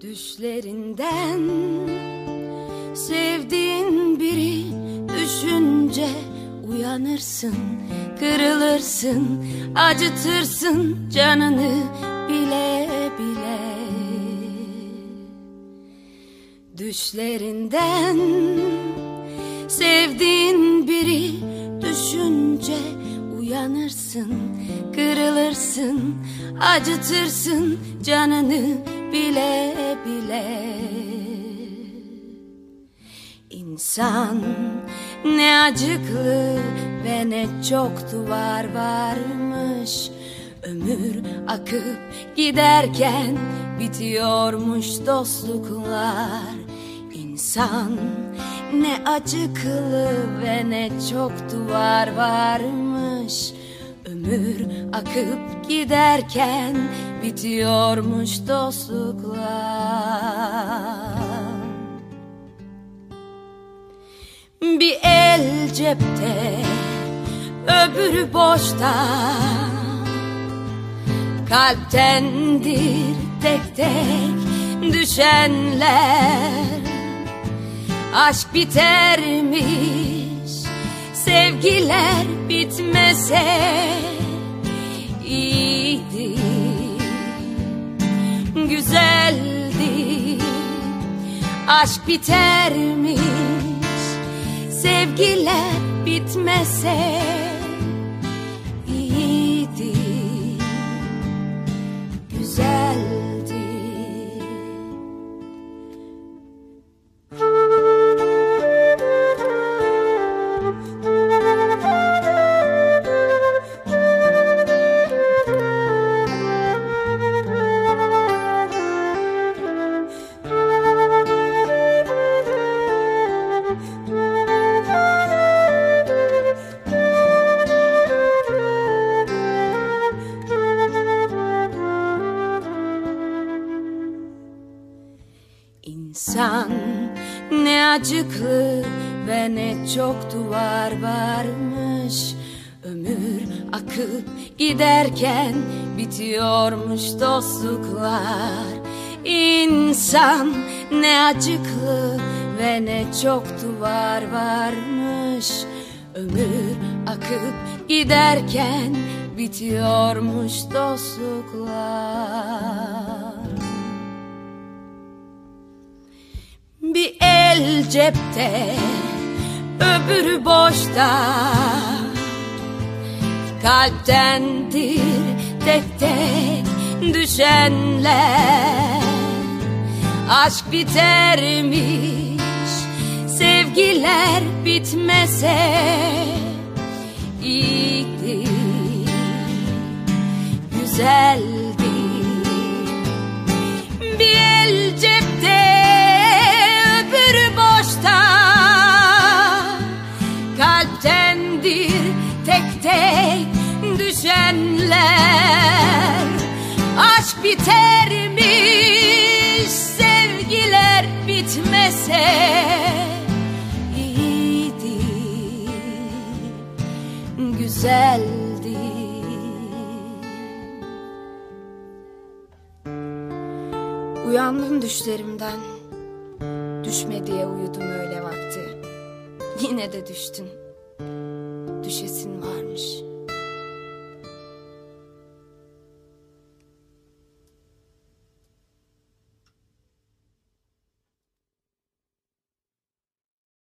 Düşlerinden sevdiğin biri düşünce uyanırsın, kırılırsın, acıtırsın canını bile bile. Düşlerinden sevdiğin biri düşünce uyanırsın, kırılırsın, acıtırsın canını bile bile. İnsan ne acıklı ve ne çok duvar varmış. Ömür akıp giderken bitiyormuş dostluklar. İnsan ne acıklı ve ne çok duvar varmış. Ömür akıp giderken bitiyormuş dostluklar. Bir el cepte, öbürü boşta. Kalptendir tek tek düşenler. Aşk bitermiş, sevgiler bitmese iyiydi, güzeldi. Aşk bitermiş, sevgiler bitmese iyiydi, güzeldi. İnsan ne acıklı ve ne çok duvar varmış. Ömür akıp giderken bitiyormuş dostluklar. İnsan ne acıklı ve ne çok duvar varmış. Ömür akıp giderken bitiyormuş dostluklar. Bir el cepte, öbürü boşta. Kalptendir tek tek düşenler. Aşk bitermiş, sevgiler bitmese iyiydi, güzeldi. Bir el cepte, kalptendir tek tek düşenler. Aşk bitermiş, sevgiler bitmese iyiydi, güzeldi. Uyandım düşlerimden, düşme diye uyudum öyle vakti. Yine de düştün, düşesin var.